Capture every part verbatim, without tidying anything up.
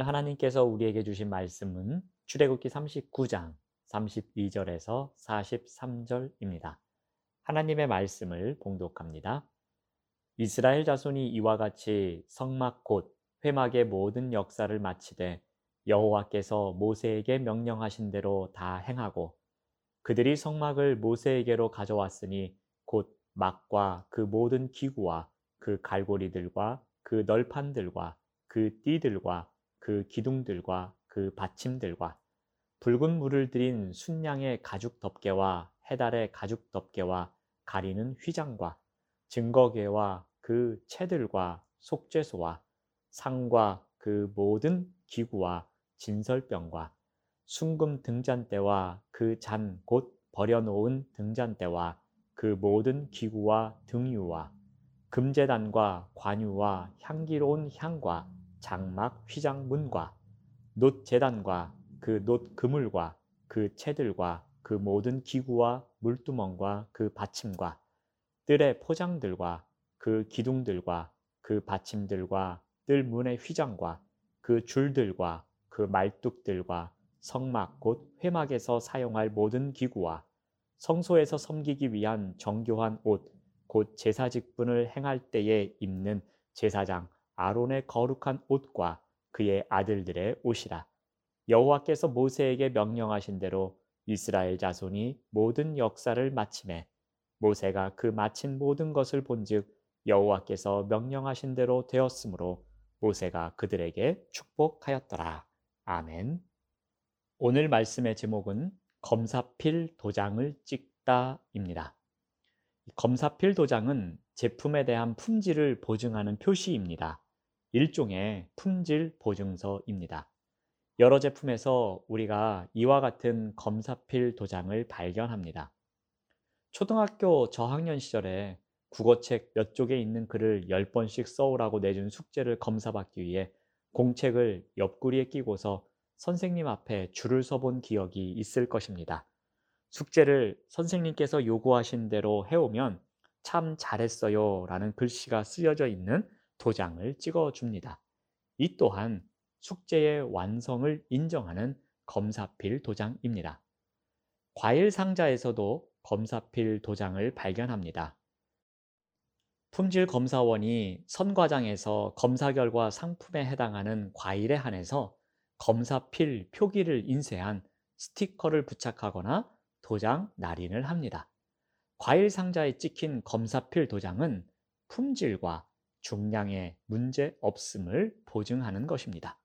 오늘 하나님께서 우리에게 주신 말씀은 출애굽기 삼십구 장 삼십이 절에서 사십삼 절입니다. 하나님의 말씀을 봉독합니다. 이스라엘 자손이 이와 같이 성막 곧 회막의 모든 역사를 마치되 여호와께서 모세에게 명령하신 대로 다 행하고, 그들이 성막을 모세에게로 가져왔으니 곧 막과 그 모든 기구와 그 갈고리들과 그 널판들과 그 띠들과 그 기둥들과 그 받침들과 붉은 물을 들인 순양의 가죽 덮개와 해달의 가죽 덮개와 가리는 휘장과 증거궤와 그 채들과 속죄소와 상과 그 모든 기구와 진설병과 순금 등잔대와 그 잔 곧 버려놓은 등잔대와 그 모든 기구와 등유와 금제단과 관유와 향기로운 향과 장막 휘장문과 놋제단과 그 놋 그물과 그 채들과 그 모든 기구와 물두멍과 그 받침과 뜰의 포장들과 그 기둥들과 그 받침들과 뜰 문의 휘장과 그 줄들과 그 말뚝들과 성막 곧 회막에서 사용할 모든 기구와 성소에서 섬기기 위한 정교한 옷 곧 제사 직분을 행할 때에 입는 제사장 아론의 거룩한 옷과 그의 아들들의 옷이라. 여호와께서 모세에게 명령하신 대로 이스라엘 자손이 모든 역사를 마치매 모세가 그 마친 모든 것을 본즉 여호와께서 명령하신 대로 되었으므로 모세가 그들에게 축복하였더라. 아멘. 오늘 말씀의 제목은 검사필 도장을 찍다입니다. 검사필 도장은 제품에 대한 품질을 보증하는 표시입니다. 일종의 품질 보증서입니다. 여러 제품에서 우리가 이와 같은 검사필 도장을 발견합니다. 초등학교 저학년 시절에 국어책 몇 쪽에 있는 글을 열 번씩 써오라고 내준 숙제를 검사받기 위해 공책을 옆구리에 끼고서 선생님 앞에 줄을 서본 기억이 있을 것입니다. 숙제를 선생님께서 요구하신 대로 해오면 참 잘했어요 라는 글씨가 쓰여져 있는 도장을 찍어줍니다. 이 또한 숙제의 완성을 인정하는 검사필 도장입니다. 과일 상자에서도 검사필 도장을 발견합니다. 품질검사원이 선과장에서 검사 결과 상품에 해당하는 과일에 한해서 검사필 표기를 인쇄한 스티커를 부착하거나 도장 날인을 합니다. 과일 상자에 찍힌 검사필 도장은 품질과 중량의 문제 없음을 보증하는 것입니다.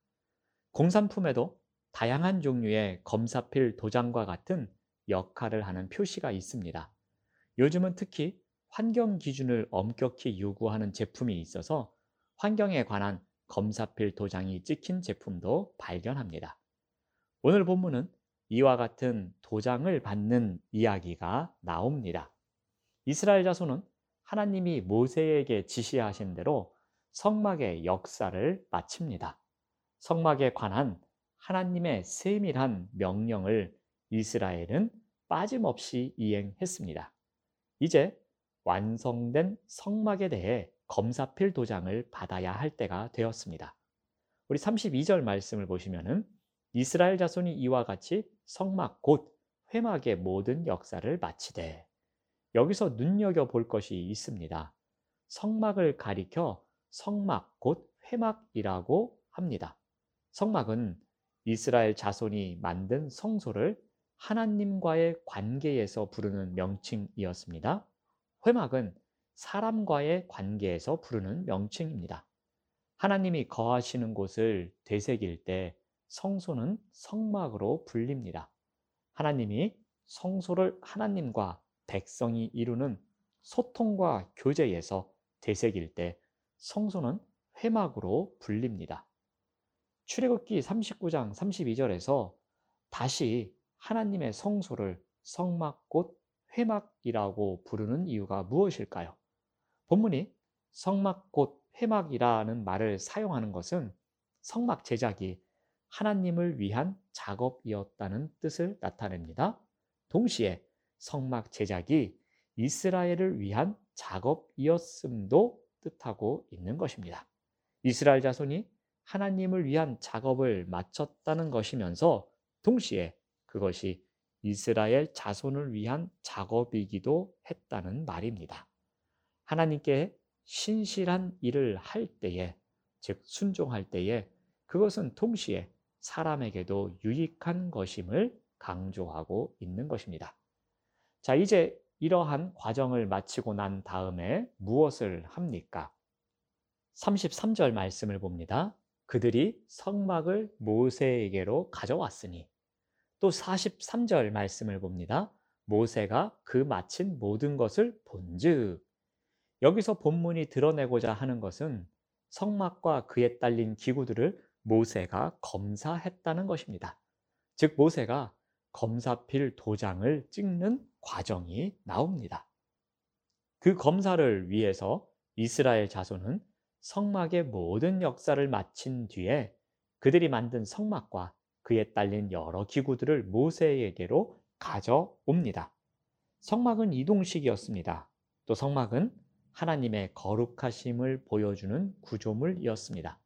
공산품에도 다양한 종류의 검사필 도장과 같은 역할을 하는 표시가 있습니다. 요즘은 특히 환경 기준을 엄격히 요구하는 제품이 있어서 환경에 관한 검사필 도장이 찍힌 제품도 발견합니다. 오늘 본문은 이와 같은 도장을 받는 이야기가 나옵니다. 이스라엘 자손은 하나님이 모세에게 지시하신 대로 성막의 역사를 마칩니다. 성막에 관한 하나님의 세밀한 명령을 이스라엘은 빠짐없이 이행했습니다. 이제 완성된 성막에 대해 검사필 도장을 받아야 할 때가 되었습니다. 우리 삼십이 절 말씀을 보시면은 이스라엘 자손이 이와 같이 성막 곧 회막의 모든 역사를 마치되, 여기서 눈여겨볼 것이 있습니다. 성막을 가리켜 성막 곧 회막이라고 합니다. 성막은 이스라엘 자손이 만든 성소를 하나님과의 관계에서 부르는 명칭이었습니다. 회막은 사람과의 관계에서 부르는 명칭입니다. 하나님이 거하시는 곳을 되새길 때 성소는 성막으로 불립니다. 하나님이 성소를 하나님과 백성이 이루는 소통과 교제에서 되새길 때 성소는 회막으로 불립니다. 출애굽기 삼십구 장 삼십이 절에서 다시 하나님의 성소를 성막 곧 회막이라고 부르는 이유가 무엇일까요? 본문이 성막 곧 회막이라는 말을 사용하는 것은 성막 제작이 하나님을 위한 작업이었다는 뜻을 나타냅니다. 동시에 성막 제작이 이스라엘을 위한 작업이었음도 뜻하고 있는 것입니다. 이스라엘 자손이 하나님을 위한 작업을 마쳤다는 것이면서 동시에 그것이 이스라엘 자손을 위한 작업이기도 했다는 말입니다. 하나님께 신실한 일을 할 때에, 즉 순종할 때에 그것은 동시에 사람에게도 유익한 것임을 강조하고 있는 것입니다. 자, 이제 이러한 과정을 마치고 난 다음에 무엇을 합니까? 삼십삼 절 말씀을 봅니다. 그들이 성막을 모세에게로 가져왔으니. 또 사십삼 절 말씀을 봅니다. 모세가 그 마친 모든 것을 본즉. 여기서 본문이 드러내고자 하는 것은 성막과 그에 딸린 기구들을 모세가 검사했다는 것입니다. 즉 모세가 검사필 도장을 찍는 과정이 나옵니다. 그 검사를 위해서 이스라엘 자손은 성막의 모든 역사를 마친 뒤에 그들이 만든 성막과 그에 딸린 여러 기구들을 모세에게로 가져옵니다. 성막은 이동식이었습니다. 또 성막은 하나님의 거룩하심을 보여주는 구조물이었습니다.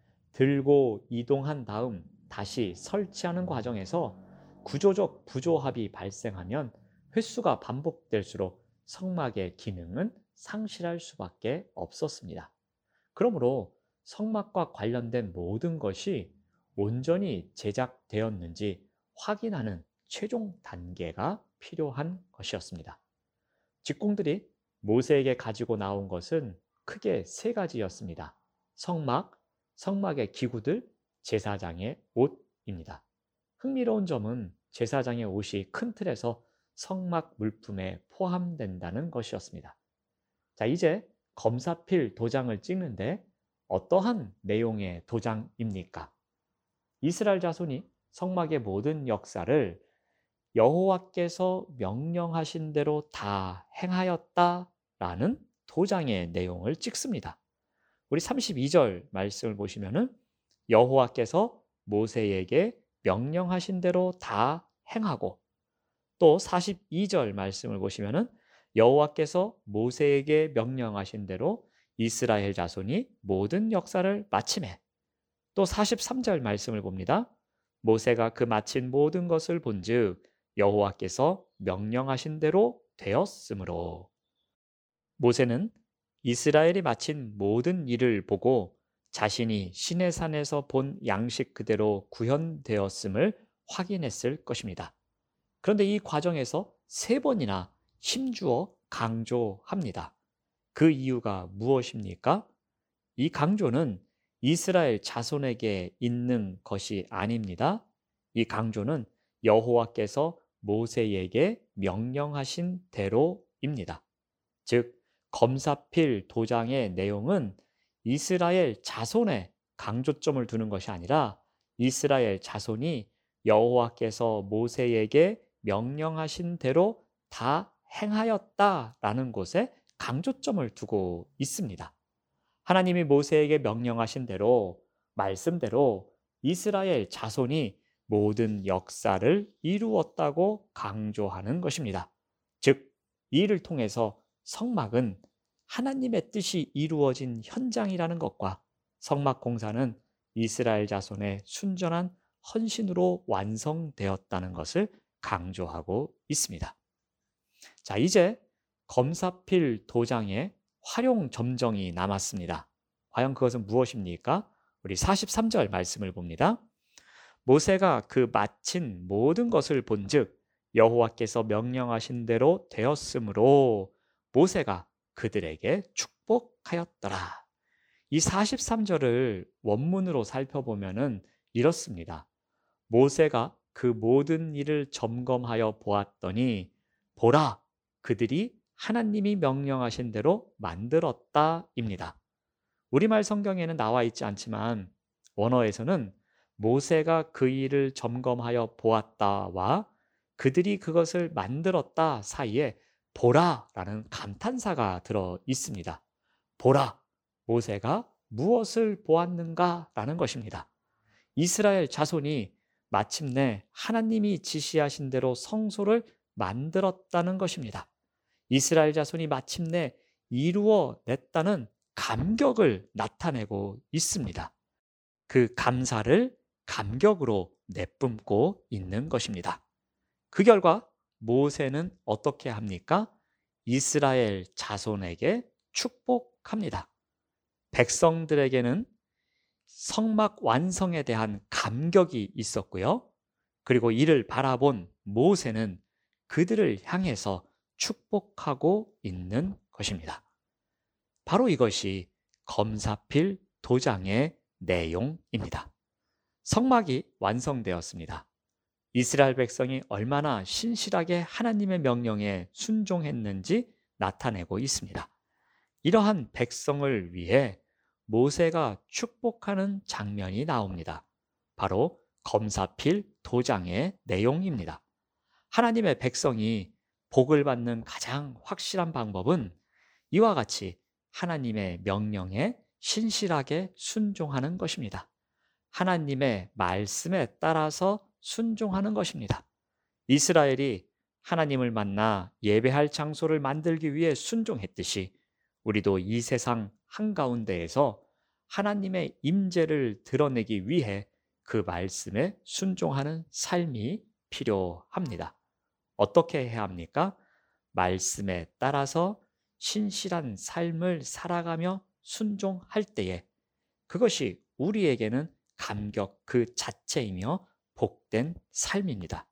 들고 이동한 다음 다시 설치하는 과정에서 구조적 부조합이 발생하면 횟수가 반복될수록 성막의 기능은 상실할 수밖에 없었습니다. 그러므로 성막과 관련된 모든 것이 온전히 제작되었는지 확인하는 최종 단계가 필요한 것이었습니다. 직공들이 모세에게 가지고 나온 것은 크게 세 가지였습니다. 성막, 성막의 기구들, 제사장의 옷입니다. 흥미로운 점은 제사장의 옷이 큰 틀에서 성막 물품에 포함된다는 것이었습니다. 자, 이제 검사필 도장을 찍는데 어떠한 내용의 도장입니까? 이스라엘 자손이 성막의 모든 역사를 여호와께서 명령하신 대로 다 행하였다라는 도장의 내용을 찍습니다. 우리 삼십이 절 말씀을 보시면은 여호와께서 모세에게 명령하신 대로 다 행하고, 또 사십이 절 말씀을 보시면은 여호와께서 모세에게 명령하신 대로 이스라엘 자손이 모든 역사를 마치매, 또 사십삼 절 말씀을 봅니다. 모세가 그 마친 모든 것을 본즉 여호와께서 명령하신 대로 되었으므로. 모세는 이스라엘이 마친 모든 일을 보고 자신이 시내산에서 본 양식 그대로 구현되었음을 확인했을 것입니다. 그런데 이 과정에서 세 번이나 힘주어 강조합니다. 그 이유가 무엇입니까? 이 강조는 이스라엘 자손에게 있는 것이 아닙니다. 이 강조는 여호와께서 모세에게 명령하신 대로입니다. 즉 검사필 도장의 내용은 이스라엘 자손에 강조점을 두는 것이 아니라 이스라엘 자손이 여호와께서 모세에게 명령하신 대로 다 행하였다라는 것에 강조점을 두고 있습니다. 하나님이 모세에게 명령하신 대로, 말씀대로 이스라엘 자손이 모든 역사를 이루었다고 강조하는 것입니다. 즉, 이 일을 통해서 성막은 하나님의 뜻이 이루어진 현장이라는 것과 성막 공사는 이스라엘 자손의 순전한 헌신으로 완성되었다는 것을 강조하고 있습니다. 자, 이제 검사필 도장의 활용 점정이 남았습니다. 과연 그것은 무엇입니까? 우리 사십삼 절 말씀을 봅니다. 모세가 그 마친 모든 것을 본즉 여호와께서 명령하신 대로 되었으므로 모세가 그들에게 축복하였더라. 이 사십삼 절을 원문으로 살펴보면은 이렇습니다. 모세가 그 모든 일을 점검하여 보았더니 보라, 그들이 하나님이 명령하신 대로 만들었다입니다. 우리말 성경에는 나와 있지 않지만 원어에서는 모세가 그 일을 점검하여 보았다와 그들이 그것을 만들었다 사이에 보라라는 감탄사가 들어 있습니다. 보라, 모세가 무엇을 보았는가라는 것입니다. 이스라엘 자손이 마침내 하나님이 지시하신 대로 성소를 만들었다는 것입니다. 이스라엘 자손이 마침내 이루어냈다는 감격을 나타내고 있습니다. 그 감사를 감격으로 내뿜고 있는 것입니다. 그 결과 모세는 어떻게 합니까? 이스라엘 자손에게 축복합니다. 백성들에게는 성막 완성에 대한 감격이 있었고요. 그리고 이를 바라본 모세는 그들을 향해서 축복하고 있는 것입니다. 바로 이것이 검사필 도장의 내용입니다. 성막이 완성되었습니다. 이스라엘 백성이 얼마나 신실하게 하나님의 명령에 순종했는지 나타내고 있습니다. 이러한 백성을 위해 모세가 축복하는 장면이 나옵니다. 바로 검사필 도장의 내용입니다. 하나님의 백성이 복을 받는 가장 확실한 방법은 이와 같이 하나님의 명령에 신실하게 순종하는 것입니다. 하나님의 말씀에 따라서 순종하는 것입니다. 이스라엘이 하나님을 만나 예배할 장소를 만들기 위해 순종했듯이 우리도 이 세상 한가운데에서 하나님의 임재를 드러내기 위해 그 말씀에 순종하는 삶이 필요합니다. 어떻게 해야 합니까? 말씀에 따라서 신실한 삶을 살아가며 순종할 때에 그것이 우리에게는 감격 그 자체이며 복된 삶입니다.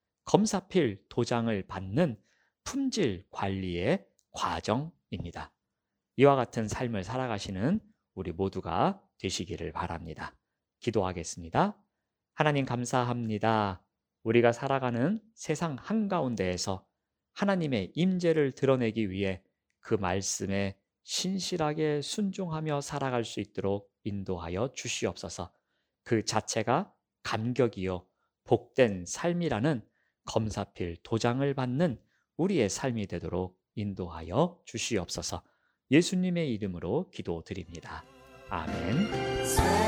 검사필 도장을 받는 품질 관리의 과정입니다. 이와 같은 삶을 살아가시는 우리 모두가 되시기를 바랍니다. 기도하겠습니다. 하나님 감사합니다. 우리가 살아가는 세상 한가운데에서 하나님의 임재를 드러내기 위해 그 말씀에 신실하게 순종하며 살아갈 수 있도록 인도하여 주시옵소서. 그 자체가 감격이요 복된 삶이라는 검사필 도장을 받는 우리의 삶이 되도록 인도하여 주시옵소서. 예수님의 이름으로 기도드립니다. 아멘.